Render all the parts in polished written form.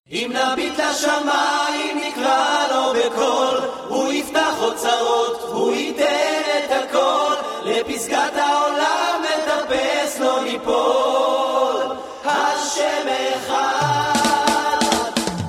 אם נביט לשמיים נקרא לו בקול, הוא יפתח אוצרות, הוא ייתן את הכל, לפסגת העולם נטפס לא ניפול, השם אחד.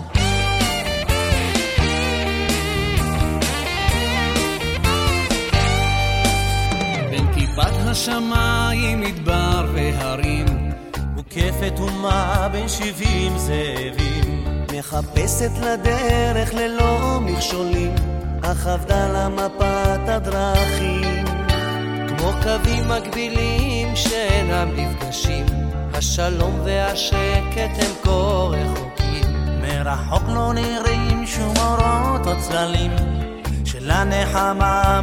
בין כיפת השמיים מדבר והרים, מוקפת אומה בין 70 זאבים, מחפשת לדרך ללא מכשולים, אך אבדה לה מפת הדרכים. כמו קווים מקבילים שאינם נפגשים, השלום והשקט הם כה רחוקים. מרחוק לא נראים שום אורות או צללים, של הנחמה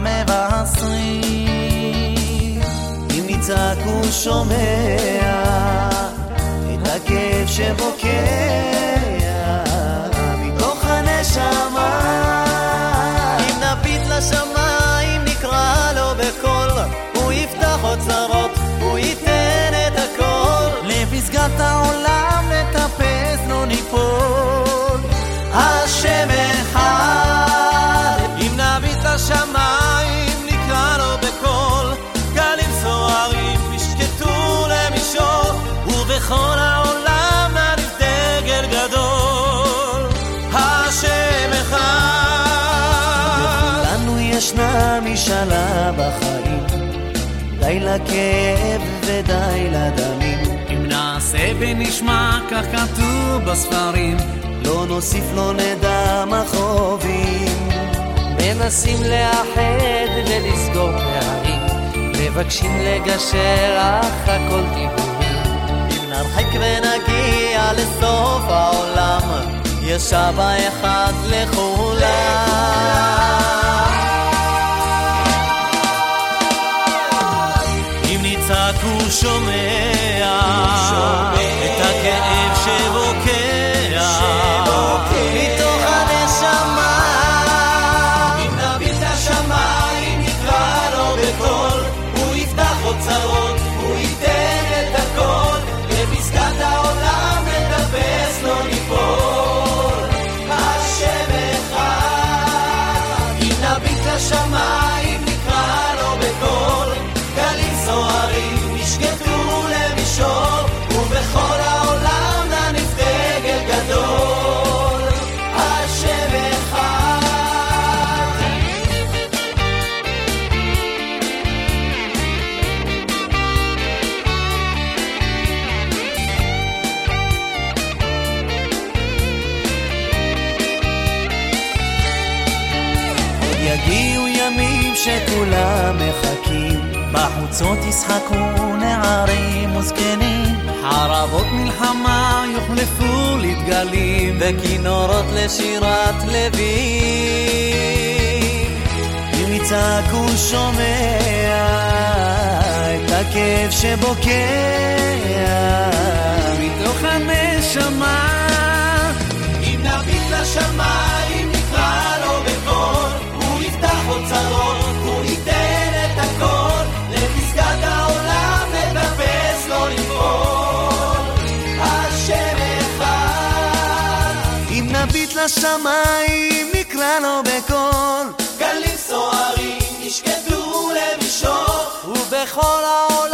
מבשרים. אם נצעק הוא שומע את הכאב שבוקע מתוך הנשמה. אם נביט לשמיים נקרא לו בקול, הוא יפתח אוצרות, הוא ייתן את הכל, לפסגת העולם נטפס לא ניפול, השם אחד. אם נביט לשמיים נקרא לו בקול, גלים סוערים ישקטו למישור, ובכל העולם נניף דגל גדול, השם אחד. לכולנו ישנה משאלה בחיים, די לכאב ודי לדמים. אם נעשה ונשמע כך כתוב בספרים, לא נוסיף לא נדע מכאובים. מנסים לאחד ולסגור פערים, מבקשים לגשר אך הכל דיבורים. אם נרחק ונגיע לסוף העולם, יש אבא אחד לכולם. אם נצעק הוא שומע את הכאב שבוקע מתוך הנשמה. אם נביט לשמיים נקרא לו בקול, הוא יפתח אוצרות, הוא ייתן את הכל, לפסגת העולם נטפס לא ניפול, השם אחד. אם נביט לשמיים נקרא לו בקול, גלים סוערים ישקטו למישור, ובכל העולם נניף דגל גדול, השם אחד. עוד יגיעו ימים שכולם מחכים, בחוצות ישחקו נערים וזקנים, חרבות מלחמה יוחלפו לדגלים, וכינורות לשירת לוי. אם נצעק הוא שומע את הכאב שבוקע מתוך הנשמה. אם נביט לשמיים נקרא לו בקול, הוא יפתח אוצרות, הוא ייתן את הכל, לפסגת העולם נטפס לא ניפול, השם אחד. אם נביט לשמיים נקרא לו בקול, גלים סוערים ישקטו למישור, ובכל העולם